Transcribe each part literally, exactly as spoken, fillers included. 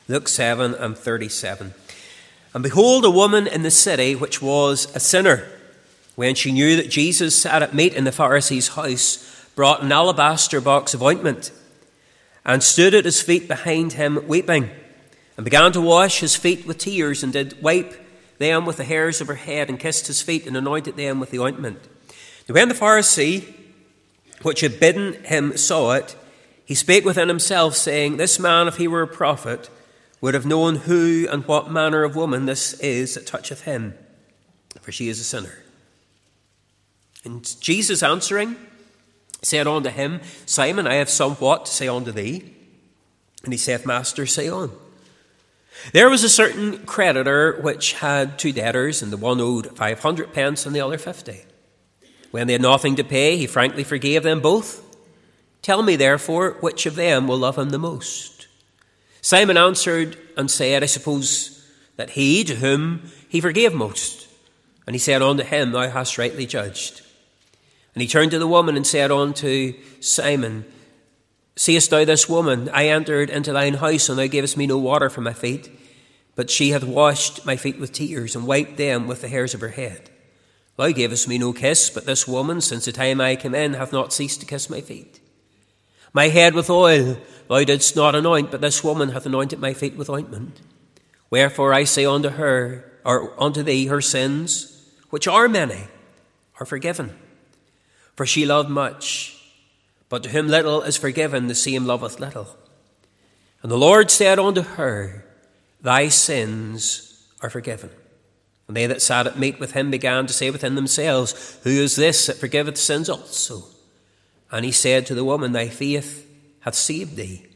Luke seven and thirty-seven. And behold, a woman in the city which was a sinner, when she knew that Jesus sat at meat in the Pharisee's house, brought an alabaster box of ointment, and stood at his feet behind him weeping, and began to wash his feet with tears, and did wipe them with the hairs of her head, and kissed his feet, and anointed them with the ointment. Now when the Pharisee which had bidden him saw it, he spake within himself, saying, This man, if he were a prophet, would have known who and what manner of woman this is that toucheth him, for she is a sinner. And Jesus answering said unto him, Simon, I have somewhat to say unto thee. And he saith, Master, say on. There was a certain creditor which had two debtors, and the one owed five hundred pence, and the other fifty. When they had nothing to pay, he frankly forgave them both. Tell me, therefore, which of them will love him the most? Simon answered and said, I suppose that he to whom he forgave most. And he said unto him, Thou hast rightly judged. And he turned to the woman and said unto Simon, Seest thou this woman? I entered into thine house, and thou gavest me no water for my feet, but she hath washed my feet with tears, and wiped them with the hairs of her head. Thou gavest me no kiss, but this woman, since the time I came in, hath not ceased to kiss my feet. My head with oil thou didst not anoint, but this woman hath anointed my feet with ointment. Wherefore I say unto her, or unto thee, her sins, which are many, are forgiven. For she loved much, but to whom little is forgiven, the same loveth little. And the Lord said unto her, Thy sins are forgiven. And they that sat at meat with him began to say within themselves, Who is this that forgiveth sins also? And he said to the woman, Thy faith hath saved thee.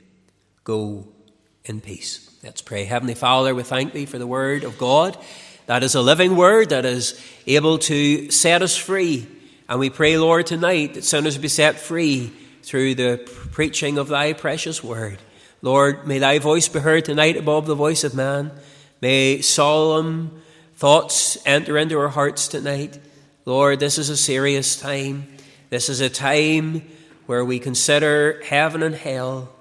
Go in peace. Let's pray. Heavenly Father, we thank thee for the word of God. That is a living word that is able to set us free. And we pray, Lord, tonight that sinners be set free through the preaching of thy precious word. Lord, may thy voice be heard tonight above the voice of man. May solemn thoughts enter into our hearts tonight. Lord, this is a serious time. This is a time where we consider heaven and hell,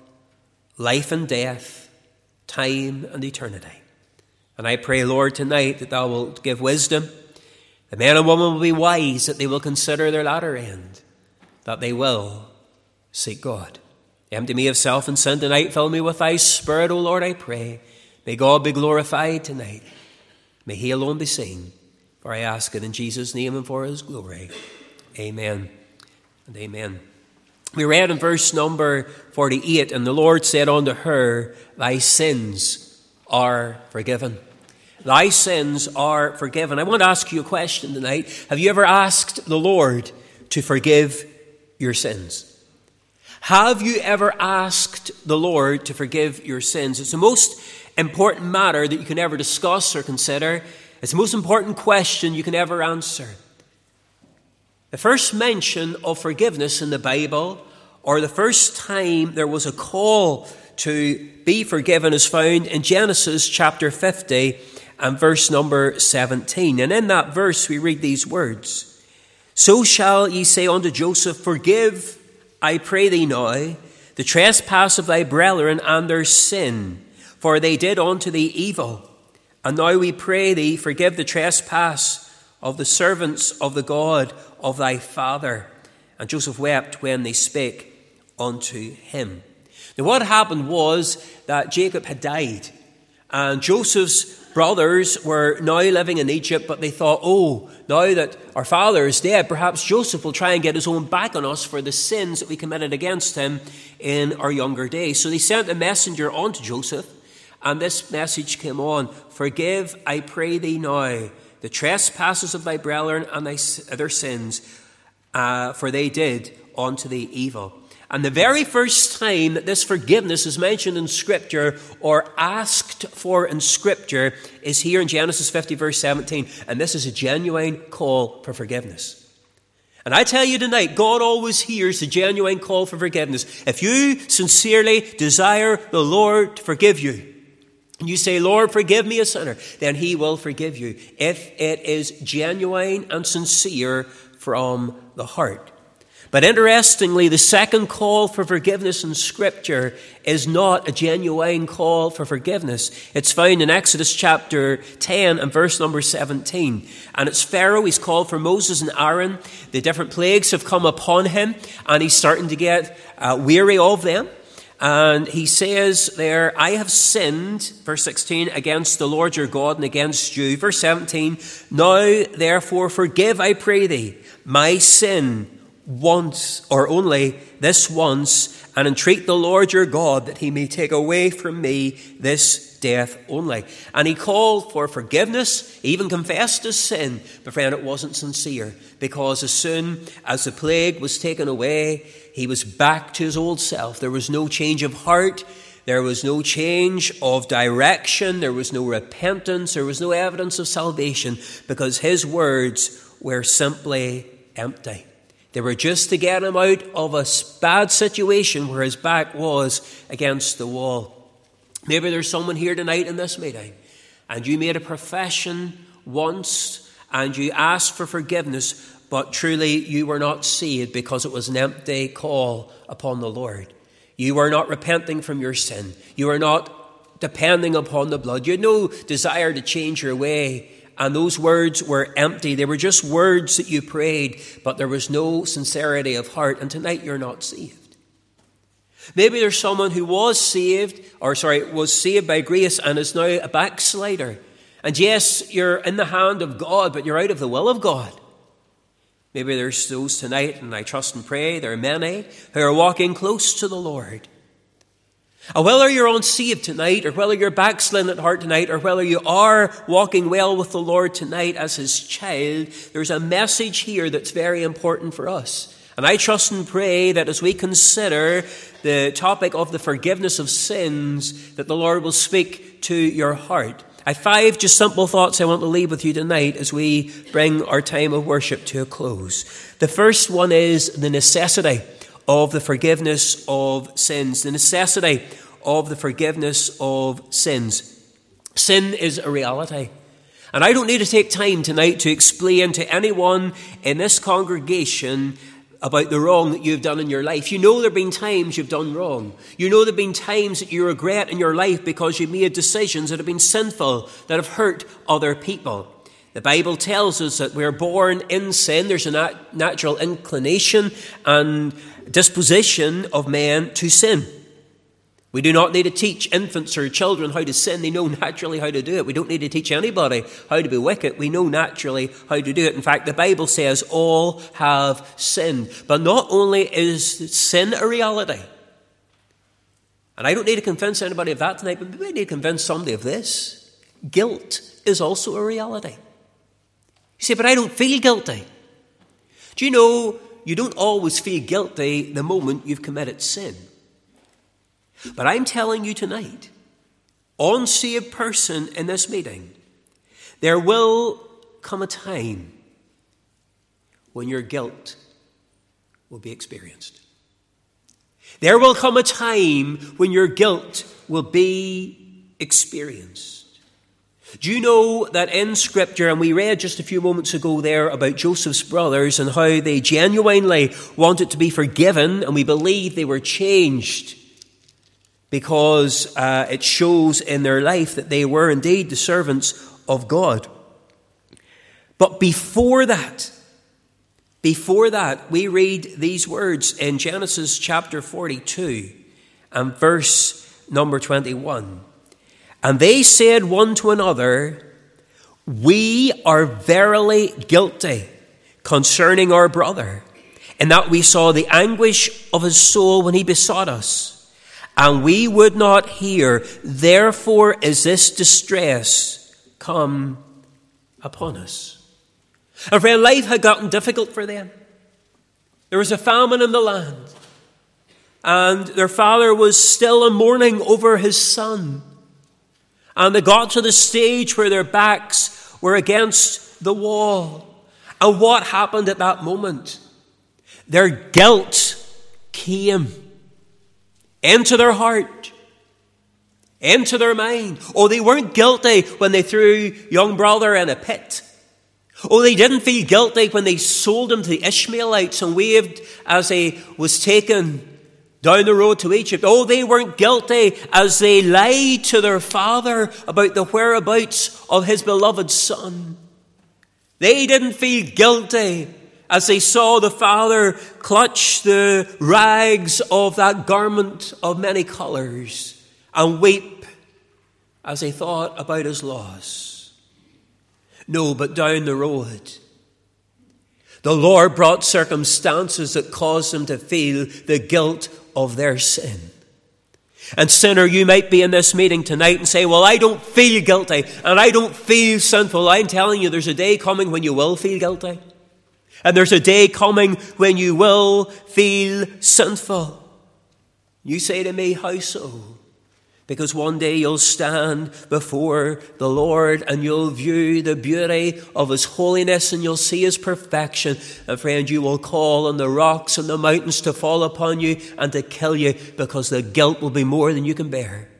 life and death, time and eternity. And I pray, Lord, tonight that thou wilt give wisdom. The man and woman will be wise, that they will consider their latter end, that they will seek God. Empty me of self and sin tonight. Fill me with thy Spirit, O Lord, I pray. May God be glorified tonight. May he alone be seen. For I ask it in Jesus' name and for his glory. Amen and amen. We read in verse number forty-eight, And the Lord said unto her, Thy sins are forgiven. Thy sins are forgiven. I want to ask you a question tonight. Have you ever asked the Lord to forgive your sins? Have you ever asked the Lord to forgive your sins? It's the most important matter that you can ever discuss or consider. It's the most important question you can ever answer. The first mention of forgiveness in the Bible, or the first time there was a call to be forgiven, is found in Genesis chapter fifty and verse number seventeen. And in that verse we read these words, So shall ye say unto Joseph, Forgive, I pray thee now, the trespass of thy brethren and their sin, for they did unto thee evil. And now we pray thee, forgive the trespass of the servants of the God of thy father. And Joseph wept when they spake unto him. Now what happened was that Jacob had died, and Joseph's brothers were now living in Egypt, but they thought, oh, now that our father is dead, perhaps Joseph will try and get his own back on us for the sins that we committed against him in our younger days. So they sent a messenger on to Joseph, and this message came on, Forgive, I pray thee now, the trespasses of thy brethren and thy, their sins, uh, for they did unto thee evil. And the very first time that this forgiveness is mentioned in Scripture or asked for in Scripture is here in Genesis fifty, verse seventeen. And this is a genuine call for forgiveness. And I tell you tonight, God always hears the genuine call for forgiveness. If you sincerely desire the Lord to forgive you, and you say, Lord, forgive me a sinner, then he will forgive you if it is genuine and sincere from the heart. But interestingly, the second call for forgiveness in Scripture is not a genuine call for forgiveness. It's found in Exodus chapter ten and verse number seventeen. And it's Pharaoh. He's called for Moses and Aaron. The different plagues have come upon him, and he's starting to get uh, weary of them. And he says there, I have sinned, verse sixteen, against the Lord your God and against you. Verse seventeen, now therefore forgive, I pray thee, my sin once, or only this once, and entreat the Lord your God that he may take away from me this death only. And he called for forgiveness, he even confessed his sin, but friend, it wasn't sincere, because as soon as the plague was taken away, he was back to his old self. There was no change of heart, there was no change of direction, there was no repentance, there was no evidence of salvation, because his words were simply empty. They were just to get him out of a bad situation where his back was against the wall. Maybe there's someone here tonight in this meeting, and you made a profession once, and you asked for forgiveness, but truly you were not saved because it was an empty call upon the Lord. You were not repenting from your sin. You were not depending upon the blood. You had no desire to change your way. And those words were empty. They were just words that you prayed, but there was no sincerity of heart. And tonight you're not saved. Maybe there's someone who was saved, or sorry, was saved by grace and is now a backslider. And yes, you're in the hand of God, but you're out of the will of God. Maybe there's those tonight, and I trust and pray there are many who are walking close to the Lord. And whether you're unsaved tonight, or whether you're backslidden at heart tonight, or whether you are walking well with the Lord tonight as his child, there's a message here that's very important for us. And I trust and pray that as we consider the topic of the forgiveness of sins, that the Lord will speak to your heart. I have five just simple thoughts I want to leave with you tonight as we bring our time of worship to a close. The first one is the necessity of the forgiveness of sins. The necessity of the forgiveness of sins. Sin is a reality. And I don't need to take time tonight to explain to anyone in this congregation about the wrong that you've done in your life. You know there have been times you've done wrong. You know there have been times that you regret in your life because you made decisions that have been sinful, that have hurt other people. The Bible tells us that we're born in sin. There's a nat- natural inclination and disposition of man to sin. We do not need to teach infants or children how to sin. They know naturally how to do it. We don't need to teach anybody how to be wicked. We know naturally how to do it. In fact, the Bible says all have sinned. But not only is sin a reality, and I don't need to convince anybody of that tonight, but maybe I need to convince somebody of this. Guilt is also a reality. You say, but I don't feel guilty. Do you know you don't always feel guilty the moment you've committed sin? But I'm telling you tonight, unsaved person in this meeting, there will come a time when your guilt will be experienced. There will come a time when your guilt will be experienced. Do you know that in Scripture, and we read just a few moments ago there about Joseph's brothers and how they genuinely wanted to be forgiven, and we believe they were changed because uh, it shows in their life that they were indeed the servants of God. But before that, before that, we read these words in Genesis chapter forty-two and verse number twenty-one. And they said one to another, we are verily guilty concerning our brother, in that we saw the anguish of his soul when he besought us, and we would not hear. Therefore is this distress come upon us. And friend, life had gotten difficult for them. There was a famine in the land, and their father was still in mourning over his son. And they got to the stage where their backs were against the wall. And what happened at that moment? Their guilt came into their heart, into their mind. Oh, they weren't guilty when they threw young brother in a pit. Oh, they didn't feel guilty when they sold him to the Ishmaelites and waved as he was taken down the road to Egypt. Oh, they weren't guilty as they lied to their father about the whereabouts of his beloved son. They didn't feel guilty as they saw the father clutch the rags of that garment of many colors and weep as they thought about his loss. No, but down the road, the Lord brought circumstances that caused them to feel the guilt of their sin. And sinner, you might be in this meeting tonight and say, well, I don't feel guilty and I don't feel sinful. I'm telling you, there's a day coming when you will feel guilty. And there's a day coming when you will feel sinful. You say to me, how so? Because one day you'll stand before the Lord and you'll view the beauty of his holiness and you'll see his perfection. And friend, you will call on the rocks and the mountains to fall upon you and to kill you, because the guilt will be more than you can bear.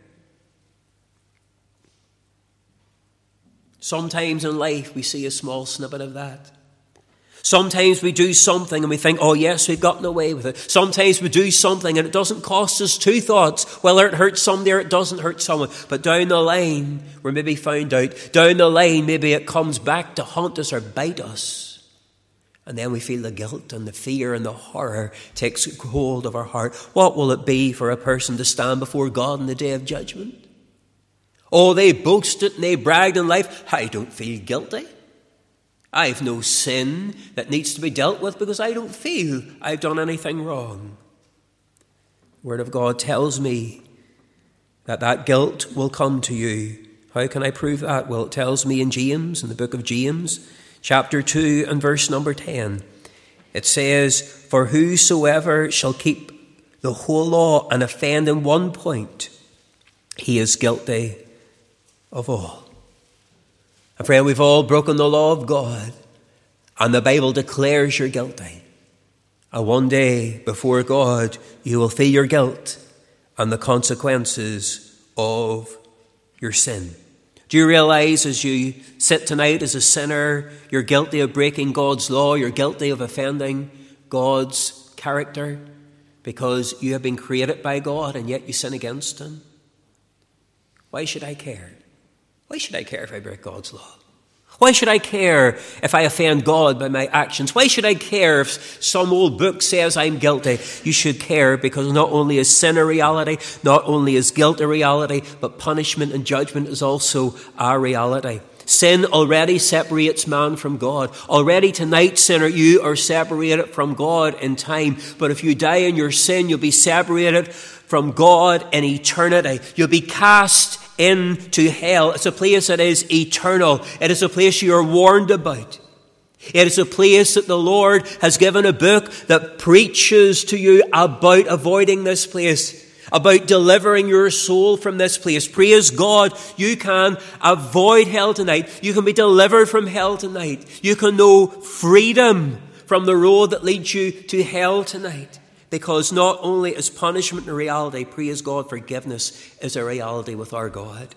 Sometimes in life we see a small snippet of that. Sometimes we do something and we think, oh yes, we've gotten away with it. Sometimes we do something and it doesn't cost us two thoughts, whether it hurts somebody or it doesn't hurt someone. But down the line, we're maybe found out. Down the line, maybe it comes back to haunt us or bite us. And then we feel the guilt and the fear and the horror takes hold of our heart. What will it be for a person to stand before God in the day of judgment? Oh, they boasted and they bragged in life. I don't feel guilty. I have no sin that needs to be dealt with because I don't feel I've done anything wrong. The Word of God tells me that that guilt will come to you. How can I prove that? Well, it tells me in James, in the book of James, chapter two and verse number ten. It says, for whosoever shall keep the whole law and offend in one point, he is guilty of all. And friend, we've all broken the law of God, and the Bible declares you're guilty. And one day before God, you will feel your guilt and the consequences of your sin. Do you realize as you sit tonight as a sinner, you're guilty of breaking God's law, you're guilty of offending God's character because you have been created by God and yet you sin against him? Why should I care? Why should I care if I break God's law? Why should I care if I offend God by my actions? Why should I care if some old book says I'm guilty? You should care because not only is sin a reality, not only is guilt a reality, but punishment and judgment is also a reality. Sin already separates man from God. Already tonight, sinner, you are separated from God in time. But if you die in your sin, you'll be separated from God in eternity. You'll be cast into hell. It's a place that is eternal. It is a place you are warned about. It is a place that the Lord has given a book that preaches to you about avoiding this place, about delivering your soul from this place. Praise God, you can avoid hell tonight. You can be delivered from hell tonight. You can know freedom from the road that leads you to hell tonight. Because not only is punishment a reality, praise God, forgiveness is a reality with our God.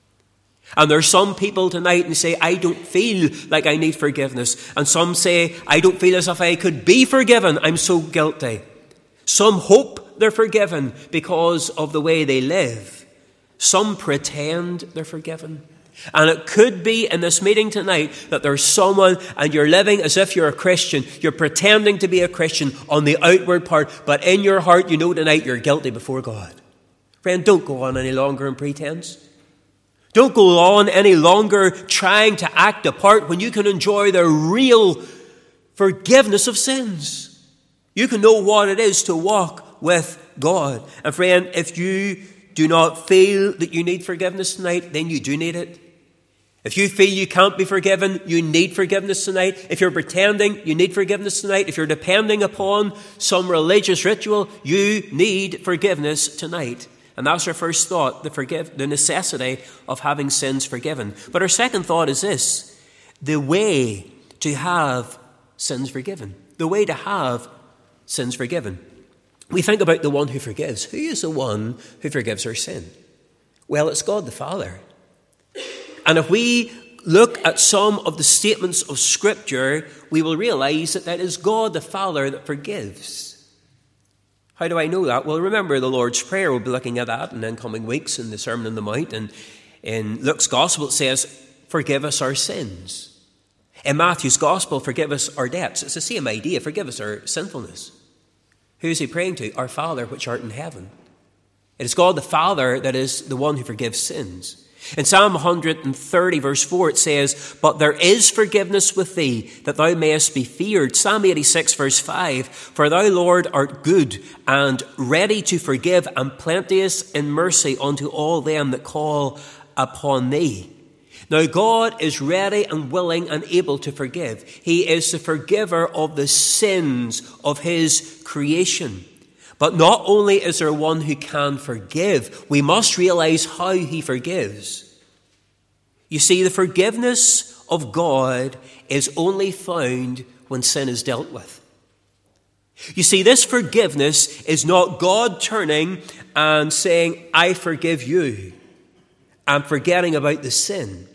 And there are some people tonight who say, I don't feel like I need forgiveness. And some say, I don't feel as if I could be forgiven. I'm so guilty. Some hope they're forgiven because of the way they live. Some pretend they're forgiven. And it could be in this meeting tonight that there's someone and you're living as if you're a Christian. You're pretending to be a Christian on the outward part, but in your heart you know tonight you're guilty before God. Friend, don't go on any longer in pretense. Don't go on any longer trying to act a part when you can enjoy the real forgiveness of sins. You can know what it is to walk with God. And friend, if you do not feel that you need forgiveness tonight, then you do need it. If you feel you can't be forgiven, you need forgiveness tonight. If you're pretending, you need forgiveness tonight. If you're depending upon some religious ritual, you need forgiveness tonight. And that's our first thought, the forgive, the necessity of having sins forgiven. But our second thought is this: the way to have sins forgiven. The way to have sins forgiven. We think about the one who forgives. Who is the one who forgives our sin? Well, it's God the Father. And if we look at some of the statements of Scripture, we will realize that that is God the Father that forgives. How do I know that? Well, remember the Lord's Prayer. We'll be looking at that in the coming weeks in the Sermon on the Mount. And in Luke's Gospel, it says, forgive us our sins. In Matthew's Gospel, forgive us our debts. It's the same idea. Forgive us our sinfulness. Who is he praying to? Our Father, which art in heaven. It is God the Father that is the one who forgives sins. In Psalm one thirty, verse four, it says, but there is forgiveness with thee, that thou mayest be feared. Psalm eighty-six, verse five, for thou, Lord, art good and ready to forgive, and plenteous in mercy unto all them that call upon thee. Now, God is ready and willing and able to forgive. He is the forgiver of the sins of his creation. But not only is there one who can forgive, we must realize how he forgives. You see, the forgiveness of God is only found when sin is dealt with. You see, this forgiveness is not God turning and saying, I forgive you, and forgetting about the sin.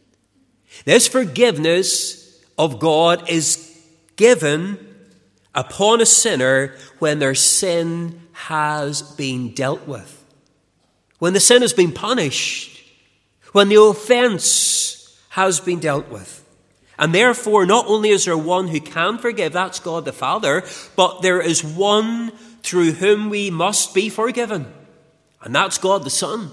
This forgiveness of God is given upon a sinner when their sin has been dealt with, when the sin has been punished, when the offense has been dealt with. And therefore, not only is there one who can forgive, that's God the Father, but there is one through whom we must be forgiven, and that's God the Son.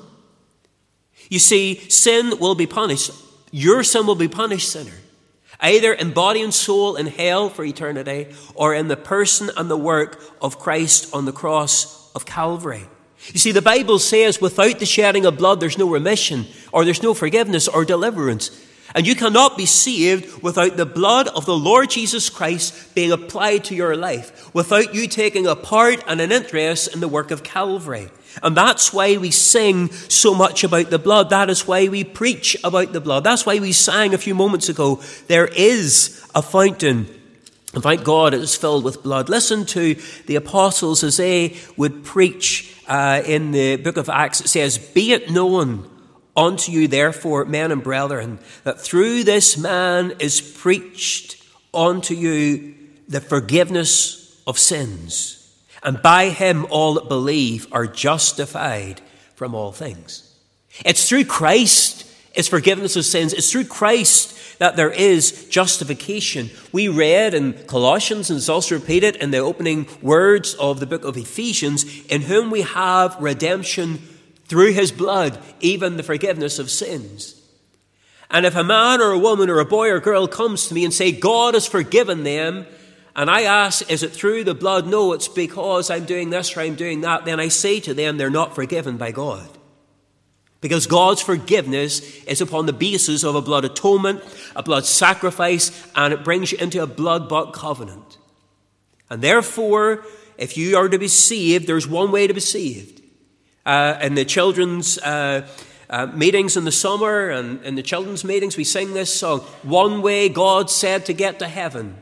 You see, sin will be punished. Your sin will be punished, sinner. Either in body and soul in hell for eternity, or in the person and the work of Christ on the cross of Calvary. You see, the Bible says without the shedding of blood, there's no remission, or there's no forgiveness or deliverance. And you cannot be saved without the blood of the Lord Jesus Christ being applied to your life, without you taking a part and an interest in the work of Calvary. And that's why we sing so much about the blood. That is why we preach about the blood. That's why we sang a few moments ago, there is a fountain. And thank God it is filled with blood. Listen to the apostles as they would preach uh, in the book of Acts. It says, be it known unto you, therefore, men and brethren, that through this man is preached unto you the forgiveness of sins. And by him all that believe are justified from all things. It's through Christ is forgiveness of sins. It's through Christ that there is justification. We read in Colossians, and it's also repeated in the opening words of the book of Ephesians, in whom we have redemption through his blood, even the forgiveness of sins. And if a man or a woman or a boy or girl comes to me and say, God has forgiven them, and I ask, is it through the blood? No, it's because I'm doing this or I'm doing that. Then I say to them, they're not forgiven by God. Because God's forgiveness is upon the basis of a blood atonement, a blood sacrifice, and it brings you into a blood-bought covenant. And therefore, if you are to be saved, there's one way to be saved. Uh, in the children's uh, uh, meetings in the summer and in the children's meetings, we sing this song, one way God said to get to heaven.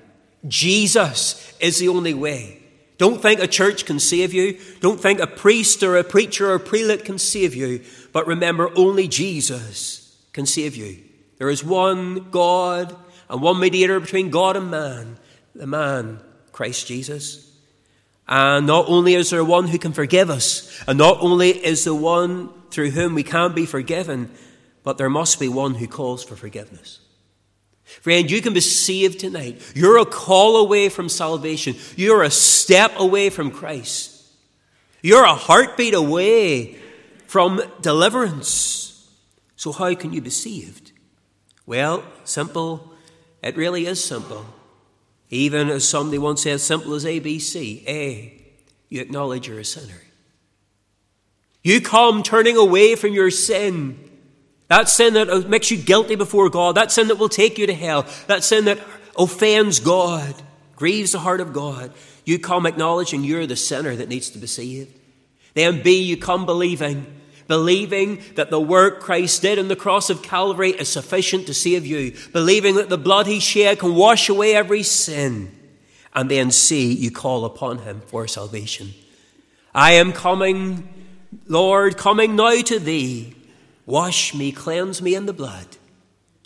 Jesus is the only way. Don't think a church can save you. Don't think a priest or a preacher or a prelate can save you. But remember, only Jesus can save you. There is one God and one mediator between God and man, the man, Christ Jesus. And not only is there one who can forgive us, and not only is the one through whom we can be forgiven, but there must be one who calls for forgiveness. Friend, you can be saved tonight. You're a call away from salvation. You're a step away from Christ. You're a heartbeat away from deliverance. So how can you be saved? Well, simple. It really is simple. Even as somebody once said, simple as A B C. A, you acknowledge you're a sinner. You come turning away from your sin. That sin that makes you guilty before God. That sin that will take you to hell. That sin that offends God, grieves the heart of God. You come acknowledging you're the sinner that needs to be saved. Then B, you come believing. Believing that the work Christ did on the cross of Calvary is sufficient to save you. Believing that the blood he shed can wash away every sin. And then C, you call upon him for salvation. I am coming, Lord, coming now to thee. Wash me, cleanse me in the blood.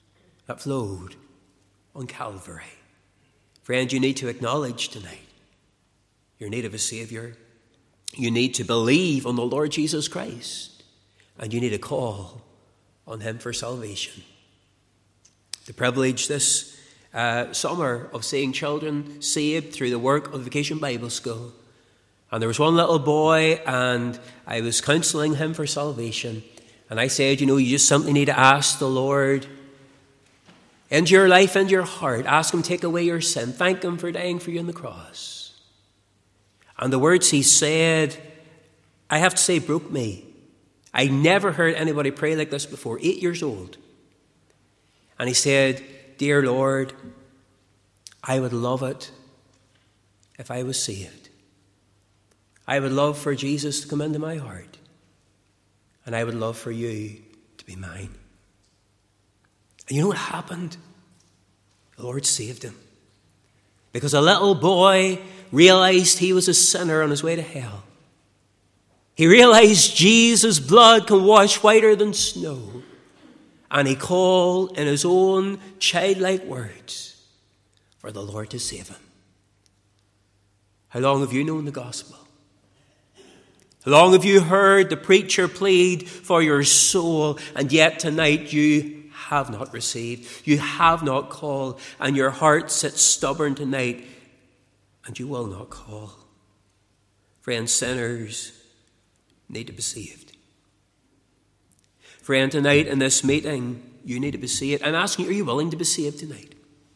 that flowed on Calvary. Friend, you need to acknowledge tonight your need of a Saviour. You need to believe on the Lord Jesus Christ. And you need to call on him for salvation. The privilege this uh, summer of seeing children saved through the work of Vacation Bible School. And there was one little boy, and I was counselling him for salvation. And I said, you know, you just simply need to ask the Lord into your life, into your heart. Ask him to take away your sin. Thank him for dying for you on the cross. And the words he said, I have to say, broke me. I never heard anybody pray like this before, eight years old. And he said, dear Lord, I would love it if I was saved. I would love for Jesus to come into my heart. And I would love for you to be mine. And you know what happened? The Lord saved him. Because a little boy realized he was a sinner on his way to hell. He realized Jesus' blood can wash whiter than snow. And he called in his own childlike words for the Lord to save him. How long have you known the gospel? How long have you heard the preacher plead for your soul, and yet tonight you have not received, you have not called, and your heart sits stubborn tonight, and you will not call? Friends, sinners need to be saved. Friend, tonight in this meeting, you need to be saved. I'm asking you, are you willing to be saved tonight?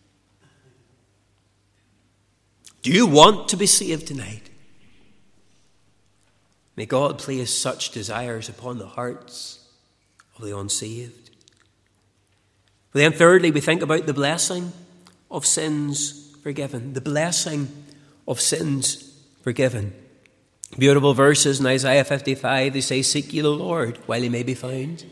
Do you want to be saved tonight? May God place such desires upon the hearts of the unsaved. But then thirdly, we think about the blessing of sins forgiven. The blessing of sins forgiven. Beautiful verses in Isaiah fifty-five. They say, seek ye the Lord while he may be found.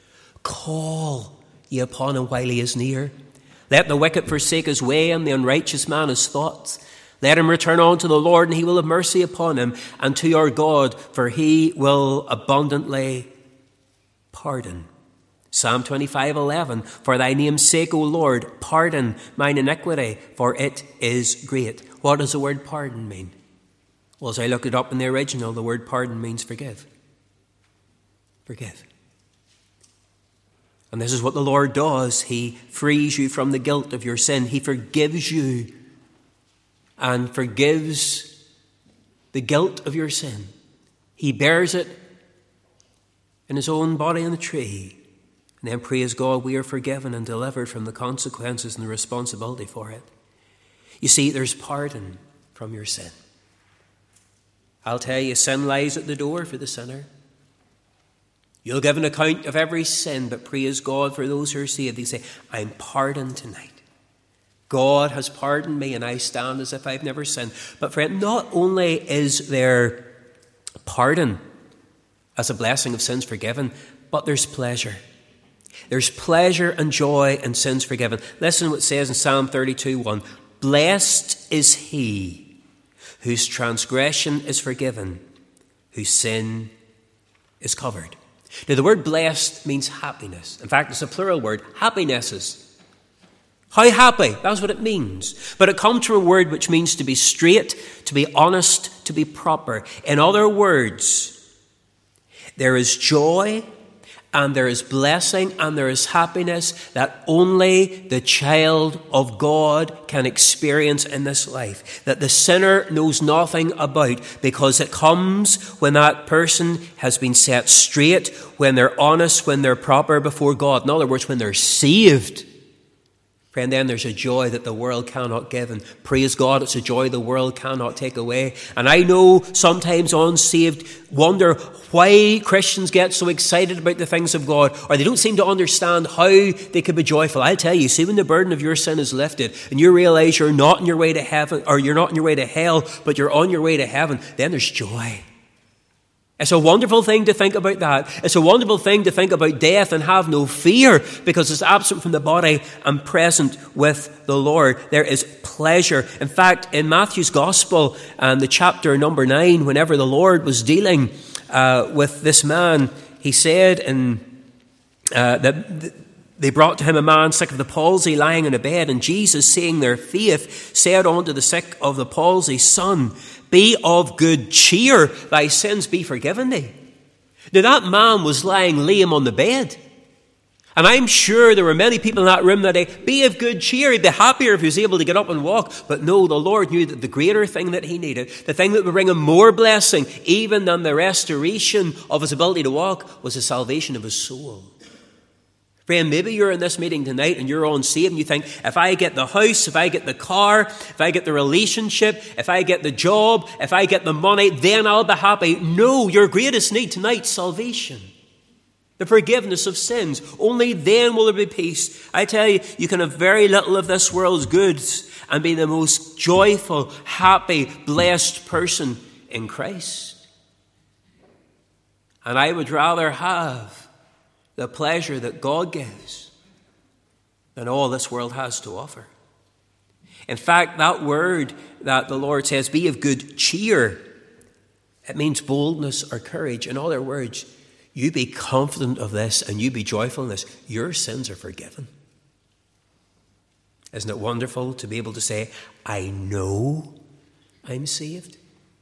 Call ye upon him while he is near. Let the wicked forsake his way, and the unrighteous man his thoughts. Let him return unto the Lord, and he will have mercy upon him, and to our God, for he will abundantly pardon. Psalm twenty-five eleven. For thy name's sake, O Lord, pardon mine iniquity, for it is great. What does the word pardon mean? Well, as I looked it up in the original, the word pardon means forgive. Forgive. And this is what the Lord does. He frees you from the guilt of your sin. He forgives you and forgives the guilt of your sin. He bears it in his own body on the tree. And then, praise God, we are forgiven and delivered from the consequences and the responsibility for it. You see, there's pardon from your sin. I'll tell you, sin lies at the door for the sinner. You'll give an account of every sin, but praise God for those who are saved. They say, I'm pardoned tonight. God has pardoned me, and I stand as if I've never sinned. But friend, not only is there pardon as a blessing of sins forgiven, but there's pleasure. There's pleasure and joy in sins forgiven. Listen to what it says in Psalm thirty-two one. Blessed is he whose transgression is forgiven, whose sin is covered. Now, the word blessed means happiness. In fact, it's a plural word, happinesses. How happy, that's what it means. But it comes from a word which means to be straight, to be honest, to be proper. In other words, there is joy, and there is blessing, and there is happiness that only the child of God can experience in this life, that the sinner knows nothing about, because it comes when that person has been set straight, when they're honest, when they're proper before God. In other words, when they're saved. Friend, then there's a joy that the world cannot give, and praise God, it's a joy the world cannot take away. And I know sometimes unsaved wonder why Christians get so excited about the things of God, or they don't seem to understand how they could be joyful. I'll tell you, see, when the burden of your sin is lifted, and you realize you're not on your way to heaven, or you're not on your way to hell, but you're on your way to heaven, then there's joy. It's a wonderful thing to think about that. It's a wonderful thing to think about death and have no fear, because it's absent from the body and present with the Lord. There is pleasure. In fact, in Matthew's Gospel, and the chapter number nine, whenever the Lord was dealing uh, with this man, he said in uh, that They brought to him a man sick of the palsy lying in a bed, and Jesus, seeing their faith, said unto the sick of the palsy, Son, be of good cheer, thy sins be forgiven thee. Now that man was lying lame on the bed. And I'm sure there were many people in that room that day. Be of good cheer. He'd be happier if he was able to get up and walk. But no, the Lord knew that the greater thing that he needed, the thing that would bring him more blessing, even than the restoration of his ability to walk, was the salvation of his soul. Friend, maybe you're in this meeting tonight and you're unsaved and you think, if I get the house, if I get the car, if I get the relationship, if I get the job, if I get the money, then I'll be happy. No, your greatest need tonight is salvation. The forgiveness of sins. Only then will there be peace. I tell you, you can have very little of this world's goods and be the most joyful, happy, blessed person in Christ. And I would rather have the pleasure that God gives than all this world has to offer. In fact, that word that the Lord says, be of good cheer, it means boldness or courage. In other words, you be confident of this and you be joyful in this. Your sins are forgiven. Isn't it wonderful to be able to say, I know I'm saved?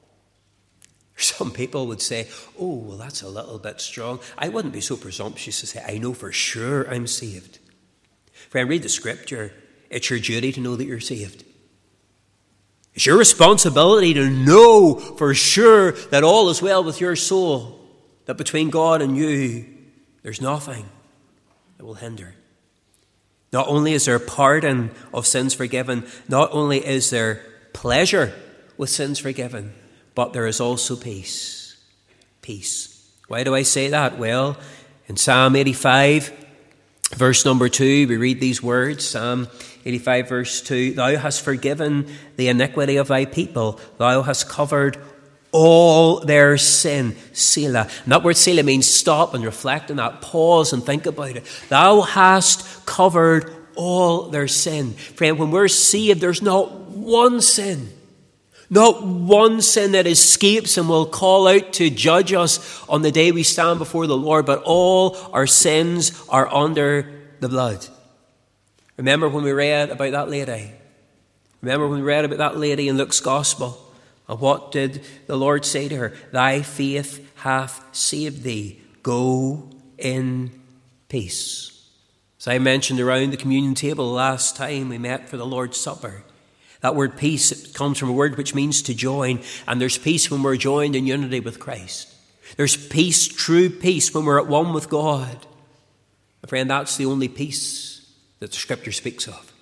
Some people would say, oh, well, that's a little bit strong. I wouldn't be so presumptuous to say, I know for sure I'm saved. Friend, read the scripture. It's your duty to know that you're saved. It's your responsibility to know for sure that all is well with your soul, that between God and you, there's nothing that will hinder. Not only is there pardon of sins forgiven, not only is there pleasure with sins forgiven, but there is also peace. Peace. Why do I say that? Well, in Psalm eighty-five, verse number two, we read these words. Psalm eighty-five, verse two, Thou hast forgiven the iniquity of thy people. Thou hast covered all their sin. Selah. And that word Selah means stop and reflect on that. Pause and think about it. Thou hast covered all their sin. Friend, when we're saved, there's not one sin. Not one sin that escapes and will call out to judge us on the day we stand before the Lord, but all our sins are under the blood. Remember when we read about that lady? Remember when we read about that lady in Luke's Gospel? And what did the Lord say to her? Thy faith hath saved thee. Go in peace. As I mentioned around the communion table last time we met for the Lord's Supper, that word peace, it comes from a word which means to join. And there's peace when we're joined in unity with Christ. There's peace, true peace, when we're at one with God. My friend, that's the only peace that the Scripture speaks of.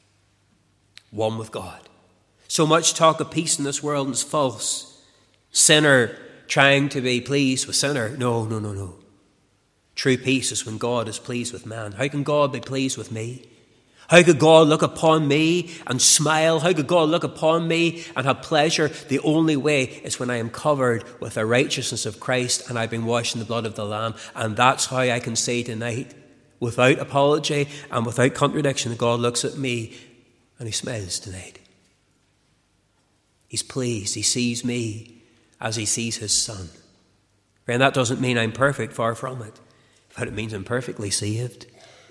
One with God. So much talk of peace in this world is false. Sinner trying to be pleased with sinner. No, no, no, no. True peace is when God is pleased with man. How can God be pleased with me? How could God look upon me and smile? How could God look upon me and have pleasure? The only way is when I am covered with the righteousness of Christ and I've been washed in the blood of the Lamb. And that's how I can say tonight, without apology and without contradiction, that God looks at me and he smiles tonight. He's pleased. He sees me as he sees his Son. And that doesn't mean I'm perfect, far from it. But it means I'm perfectly saved.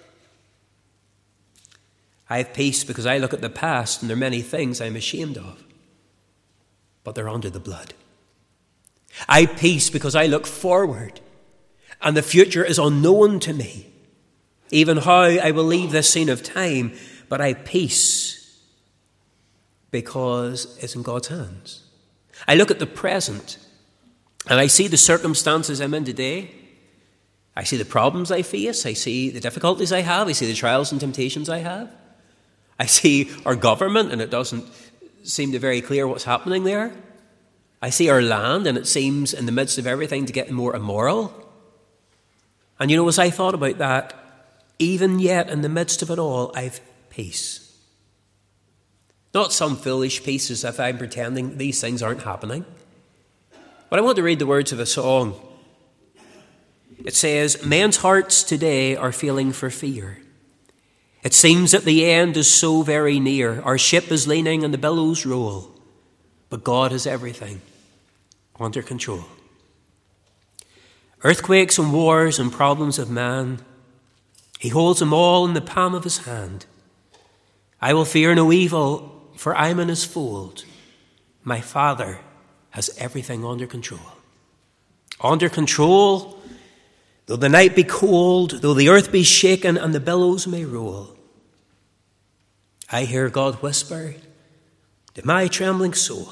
I have peace because I look at the past and there are many things I'm ashamed of, but they're under the blood. I have peace because I look forward and the future is unknown to me, even how I will leave this scene of time, but I have peace because it's in God's hands. I look at the present and I see the circumstances I'm in today. I see the problems I face. I see the difficulties I have. I see the trials and temptations I have. I see our government, and it doesn't seem to be very clear what's happening there. I see our land, and it seems in the midst of everything to get more immoral. And you know, as I thought about that, even yet in the midst of it all, I've peace. Not some foolish peace as if I'm pretending these things aren't happening. But I want to read the words of a song. It says, men's hearts today are feeling for fear. It seems that the end is so very near. Our ship is leaning and the billows roll. But God has everything under control. Earthquakes and wars and problems of man, He holds them all in the palm of his hand. I will fear no evil, for I am in his fold. My Father has everything under control. Under control, though the night be cold, though the earth be shaken and the billows may roll. I hear God whisper to my trembling soul,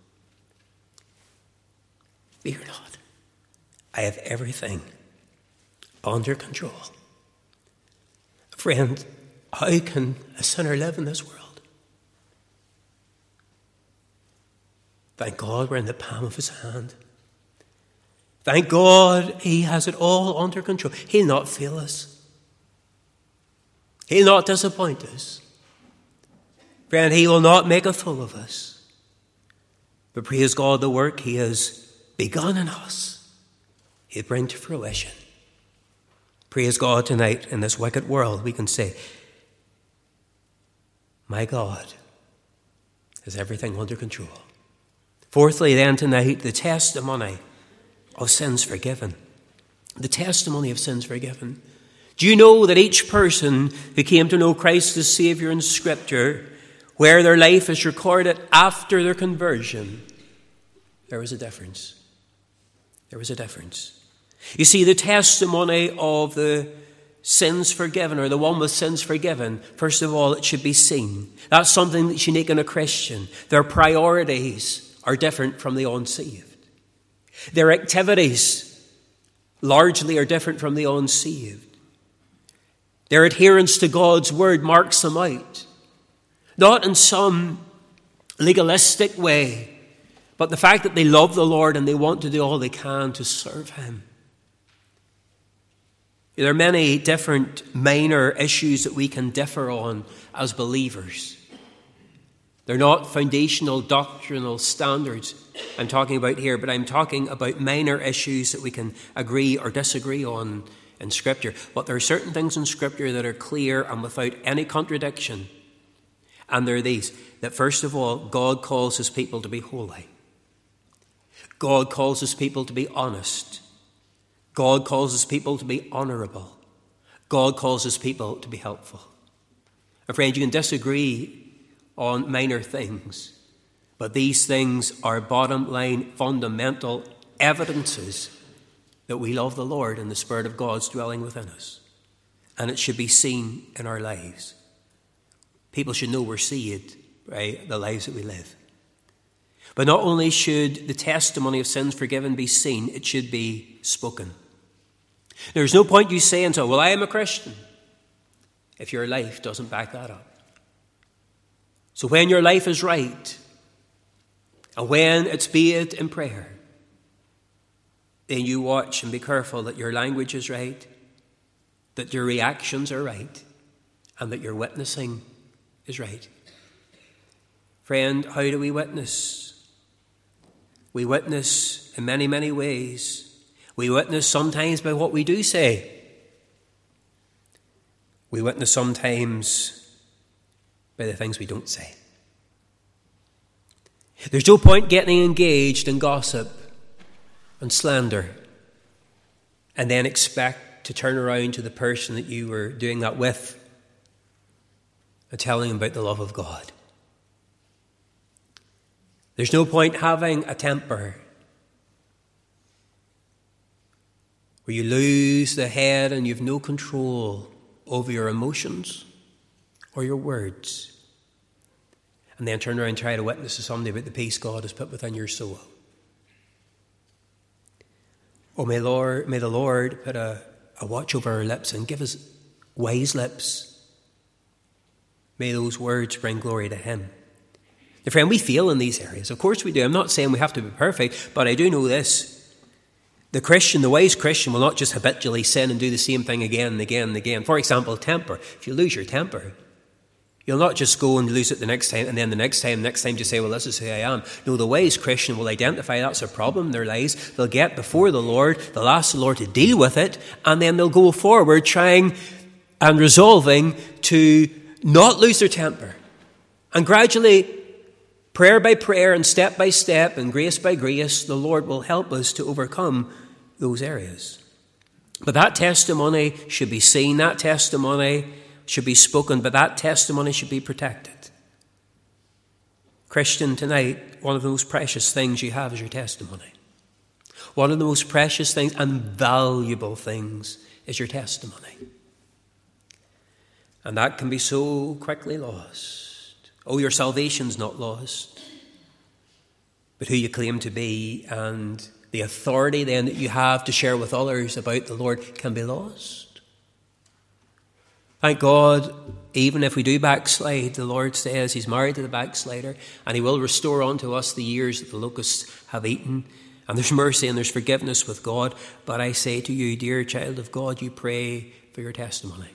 fear not, I have everything under control. Friend, how can a sinner live in this world? Thank God we're in the palm of his hand. Thank God he has it all under control. He'll not fail us. He'll not disappoint us. Friend, he will not make a fool of us. But praise God, the work he has begun in us, he'll bring to fruition. Praise God, tonight in this wicked world we can say, my God has everything under control. Fourthly then tonight, the testimony of sins forgiven. The testimony of sins forgiven. Do you know that each person who came to know Christ as Saviour in Scripture, where their life is recorded after their conversion, there was a difference. There was a difference. You see, the testimony of the sins forgiven, or the one with sins forgiven, first of all, it should be seen. That's something that's unique in a Christian. Their priorities are different from the unsaved. Their activities largely are different from the unsaved. Their adherence to God's word marks them out. Not in some legalistic way, but the fact that they love the Lord and they want to do all they can to serve him. There are many different minor issues that we can differ on as believers. They're not foundational doctrinal standards I'm talking about here, but I'm talking about minor issues that we can agree or disagree on in Scripture. But there are certain things in Scripture that are clear and without any contradiction. And they're these, that first of all, God calls his people to be holy. God calls his people to be honest. God calls his people to be honourable. God calls his people to be helpful. And friend, you can disagree on minor things, but these things are bottom line, fundamental evidences that we love the Lord and the Spirit of God's dwelling within us. And it should be seen in our lives. People should know we're saved by the lives that we live. But not only should the testimony of sins forgiven be seen, it should be spoken. There's no point you saying so, well, I am a Christian, if your life doesn't back that up. So when your life is right, and when it's be it in prayer, then you watch and be careful that your language is right, that your reactions are right, and that your witnessing is right. Friend, how do we witness? We witness in many, many ways. We witness sometimes by what we do say. We witness sometimes by the things we don't say. There's no point getting engaged in gossip and slander and then expect to turn around to the person that you were doing that with and telling him about the love of God. There's no point having a temper where you lose the head and you've no control over your emotions or your words, and then turn around and try to witness to somebody about the peace God has put within your soul. Oh, may Lord, may the Lord put a, a watch over our lips and give us wise lips. May those words bring glory to him. Now, friend, we fail in these areas. Of course we do. I'm not saying we have to be perfect, but I do know this. The Christian, the wise Christian, will not just habitually sin and do the same thing again and again and again. For example, temper. If you lose your temper, you'll not just go and lose it the next time and then the next time, next time you say, well, this is who I am. No, the wise Christian will identify that's a problem in their lives. They'll get before the Lord, they'll ask the Lord to deal with it, and then they'll go forward trying and resolving to not lose their temper. And gradually, prayer by prayer and step by step and grace by grace, the Lord will help us to overcome those areas. But that testimony should be seen, that testimony should be spoken, but that testimony should be protected. Christian, tonight, one of the most precious things you have is your testimony. One of the most precious things and valuable things is your testimony. And that can be so quickly lost. Oh, your salvation's not lost, but who you claim to be and the authority then that you have to share with others about the Lord can be lost. Thank God, even if we do backslide, the Lord says he's married to the backslider and he will restore unto us the years that the locusts have eaten. And there's mercy and there's forgiveness with God. But I say to you, dear child of God, you pray for your testimony.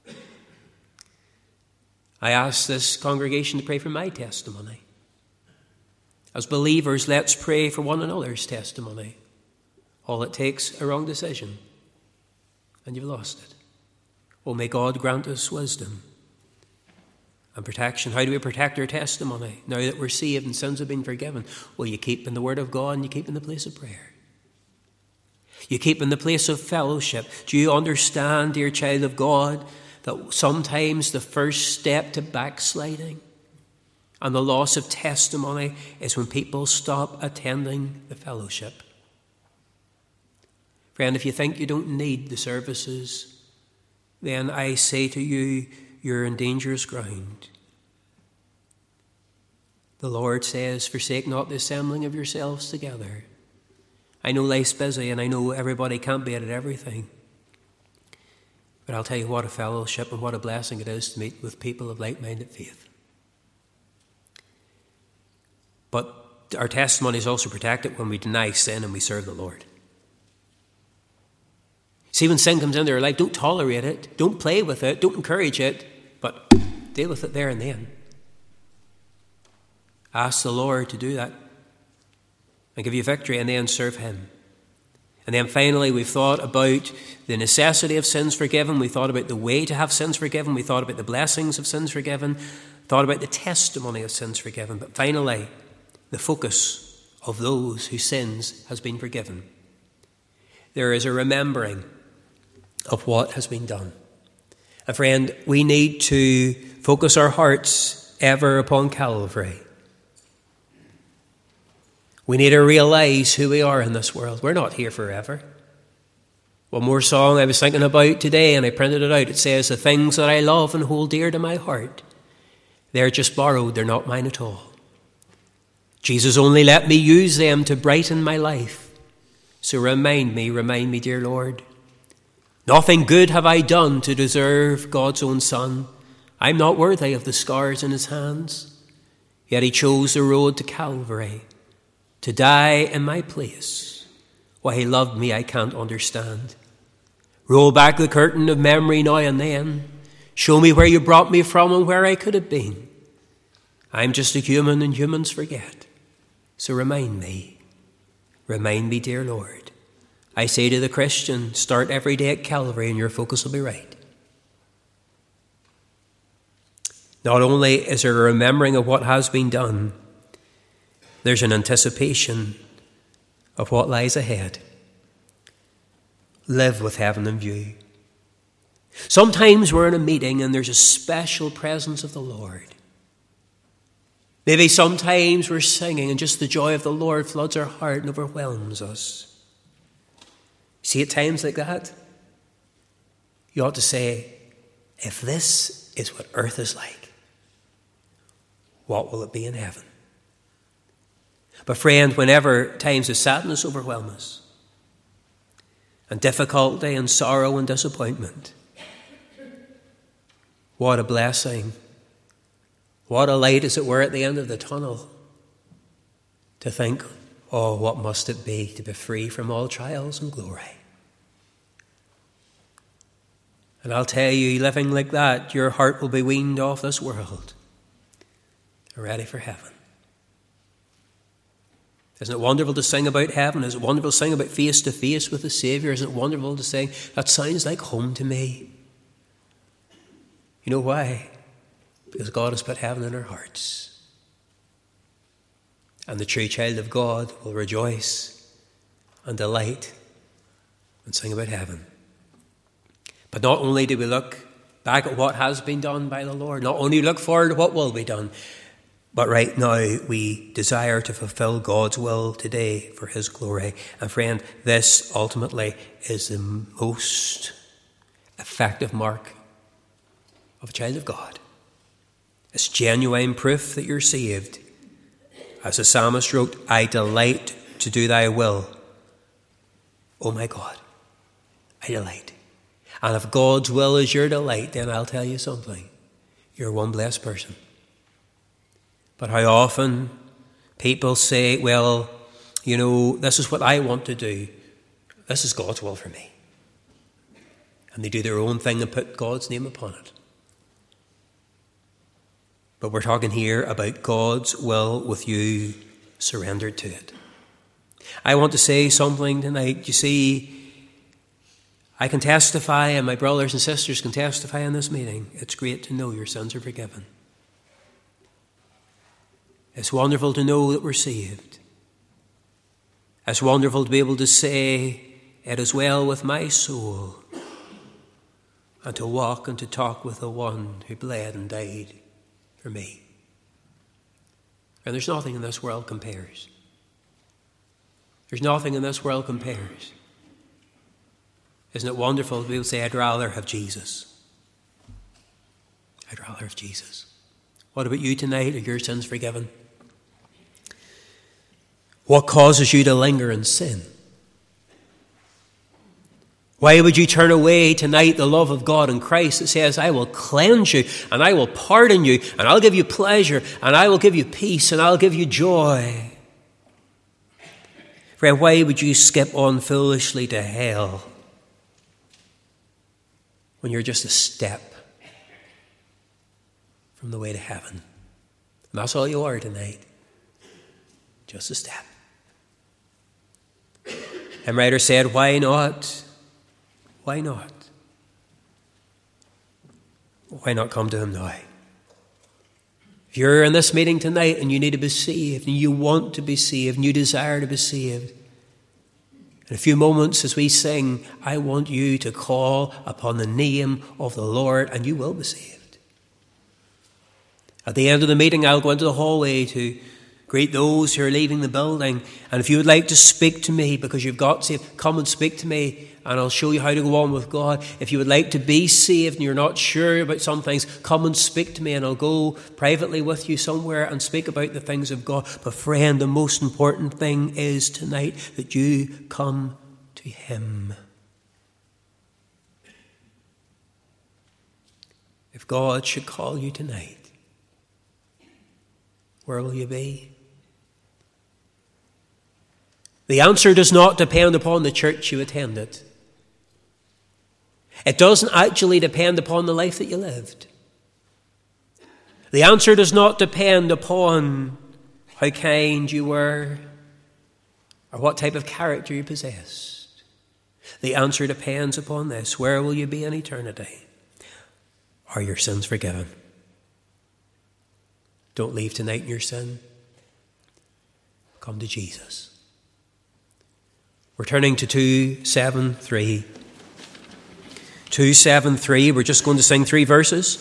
I ask this congregation to pray for my testimony. As believers, let's pray for one another's testimony. All it takes, a wrong decision, and you've lost it. Oh, may God grant us wisdom and protection. How do we protect our testimony now that we're saved and sins have been forgiven? Well, you keep in the Word of God and you keep in the place of prayer. You keep in the place of fellowship. Do you understand, dear child of God, that sometimes the first step to backsliding and the loss of testimony is when people stop attending the fellowship? Friend, if you think you don't need the services, then I say to you, you're in dangerous ground. The Lord says, forsake not the assembling of yourselves together. I know life's busy and I know everybody can't be at everything. But I'll tell you what a fellowship and what a blessing it is to meet with people of like-minded faith. But our testimony is also protected when we deny sin and we serve the Lord. See, when sin comes into our life, don't tolerate it, don't play with it, don't encourage it, but deal with it there and then. Ask the Lord to do that and give you victory, and then serve him. And then finally, we've thought about the necessity of sins forgiven. We thought about the way to have sins forgiven. We thought about the blessings of sins forgiven. Thought about the testimony of sins forgiven. But finally, the focus of those whose sins has been forgiven. There is a remembering of what has been done. And friend, we need to focus our hearts ever upon Calvary. We need to realize who we are in this world. We're not here forever. One more song I was thinking about today, and I printed it out. It says, the things that I love and hold dear to my heart, they're just borrowed, they're not mine at all. Jesus only let me use them to brighten my life. So remind me, remind me, dear Lord. Nothing good have I done to deserve God's own Son. I'm not worthy of the scars in his hands. Yet he chose the road to Calvary to die in my place. Why he loved me, I can't understand. Roll back the curtain of memory now and then. Show me where you brought me from and where I could have been. I'm just a human and humans forget. So remind me, remind me, dear Lord. I say to the Christian, start every day at Calvary and your focus will be right. Not only is there a remembering of what has been done, there's an anticipation of what lies ahead. Live with heaven in view. Sometimes we're in a meeting and there's a special presence of the Lord. Maybe sometimes we're singing and just the joy of the Lord floods our heart and overwhelms us. See, at times like that, you ought to say, if this is what earth is like, what will it be in heaven? But friend, whenever times of sadness overwhelm us, and difficulty and sorrow and disappointment, what a blessing, what a light, as it were, at the end of the tunnel, to think, oh, what must it be to be free from all trials and glory. And I'll tell you, living like that, your heart will be weaned off this world, ready for heaven. Isn't it wonderful to sing about heaven? Isn't it wonderful to sing about face to face with the Saviour? Isn't it wonderful to sing, that sounds like home to me? You know why? Because God has put heaven in our hearts. And the true child of God will rejoice and delight and sing about heaven. But not only do we look back at what has been done by the Lord, not only look forward to what will be done, but right now we desire to fulfill God's will today for his glory. And friend, this ultimately is the most effective mark of a child of God. It's genuine proof that you're saved. As the psalmist wrote, I delight to do thy will. Oh my God, I delight. And if God's will is your delight, then I'll tell you something. You're one blessed person. But how often people say, well, you know, this is what I want to do. This is God's will for me. And they do their own thing and put God's name upon it. But we're talking here about God's will with you surrendered to it. I want to say something tonight. You see, I can testify, and my brothers and sisters can testify in this meeting. It's great to know your sins are forgiven. It's wonderful to know that we're saved. It's wonderful to be able to say, it is well with my soul, and to walk and to talk with the one who bled and died for me. And there's nothing in this world compares. There's nothing in this world compares. Isn't it wonderful to be able to say, I'd rather have Jesus. I'd rather have Jesus. What about you tonight? Are your sins forgiven? What causes you to linger in sin? Why would you turn away tonight the love of God in Christ that says, I will cleanse you and I will pardon you and I'll give you pleasure and I will give you peace and I'll give you joy? Friend, why would you skip on foolishly to hell when you're just a step from the way to heaven? And that's all you are tonight. Just a step. And writer said, why not? Why not? Why not come to him now? If you're in this meeting tonight and you need to be saved, and you want to be saved, and you desire to be saved, in a few moments as we sing, I want you to call upon the name of the Lord, and you will be saved. At the end of the meeting, I'll go into the hallway to greet those who are leaving the building. And if you would like to speak to me because you've got saved, come and speak to me and I'll show you how to go on with God. If you would like to be saved and you're not sure about some things, come and speak to me and I'll go privately with you somewhere and speak about the things of God. But friend, the most important thing is tonight that you come to him. If God should call you tonight, where will you be? The answer does not depend upon the church you attended. It doesn't actually depend upon the life that you lived. The answer does not depend upon how kind you were or what type of character you possessed. The answer depends upon this. Where will you be in eternity? Are your sins forgiven? Don't leave tonight in your sin. Come to Jesus. We're turning to two seventy-three. two seventy-three, we're just going to sing three verses.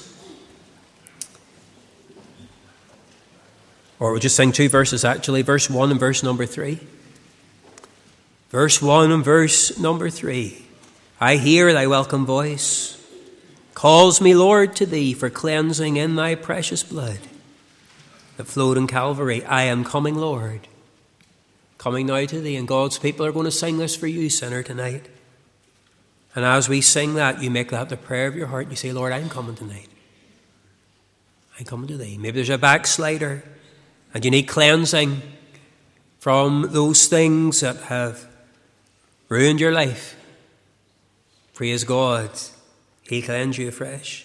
Or we'll just sing two verses actually, verse one and verse number three. Verse one and verse number three. I hear thy welcome voice, calls me, Lord, to thee for cleansing in thy precious blood that flowed in Calvary. I am coming, Lord. Coming now to thee, and God's people are going to sing this for you, sinner, tonight. And as we sing that, you make that the prayer of your heart. And you say, Lord, I'm coming tonight. I'm coming to thee. Maybe there's a backslider, and you need cleansing from those things that have ruined your life. Praise God. He'll cleanse you afresh.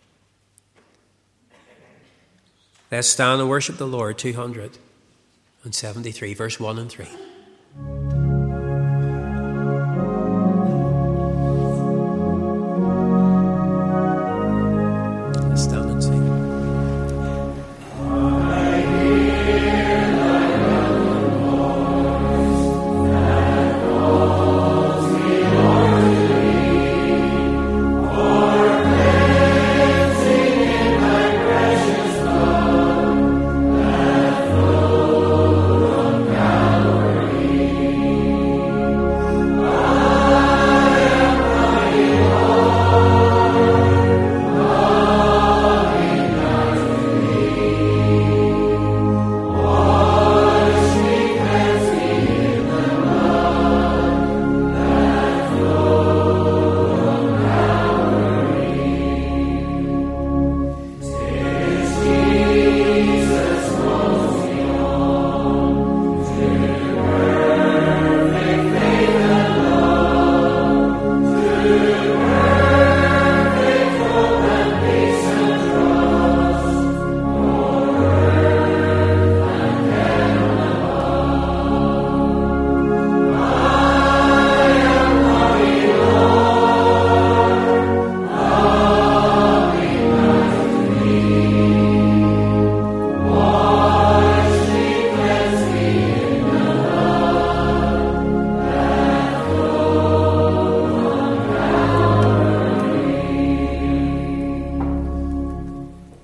Let's stand and worship the Lord. two seventy-three, verse one and three. Let's stand and sing. I hear thy welcome voice that calls me, Lord, to thee,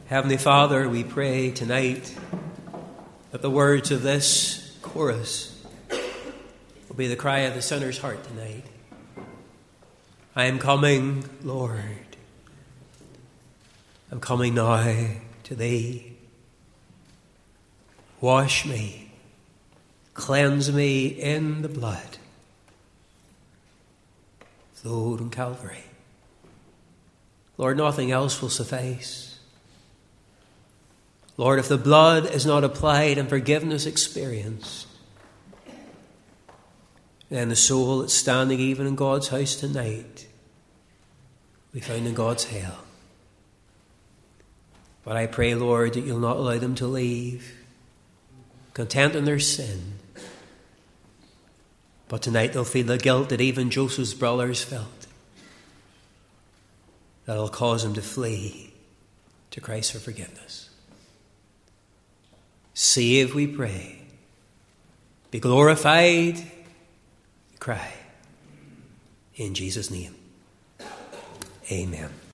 Heavenly Father, we pray tonight that the words of this chorus will be the cry of the sinner's heart tonight. I am coming, Lord. I'm coming now to Thee. Wash me, cleanse me in the blood flowed on Calvary. Lord, nothing else will suffice. Lord, if the blood is not applied and forgiveness experienced, then the soul that's standing even in God's house tonight will be found in God's hell. But I pray, Lord, that you'll not allow them to leave content in their sin. But tonight they'll feel the guilt that even Joseph's brothers felt. That'll cause them to flee to Christ for forgiveness. Save, we pray. Be glorified, we cry. In Jesus' name, amen.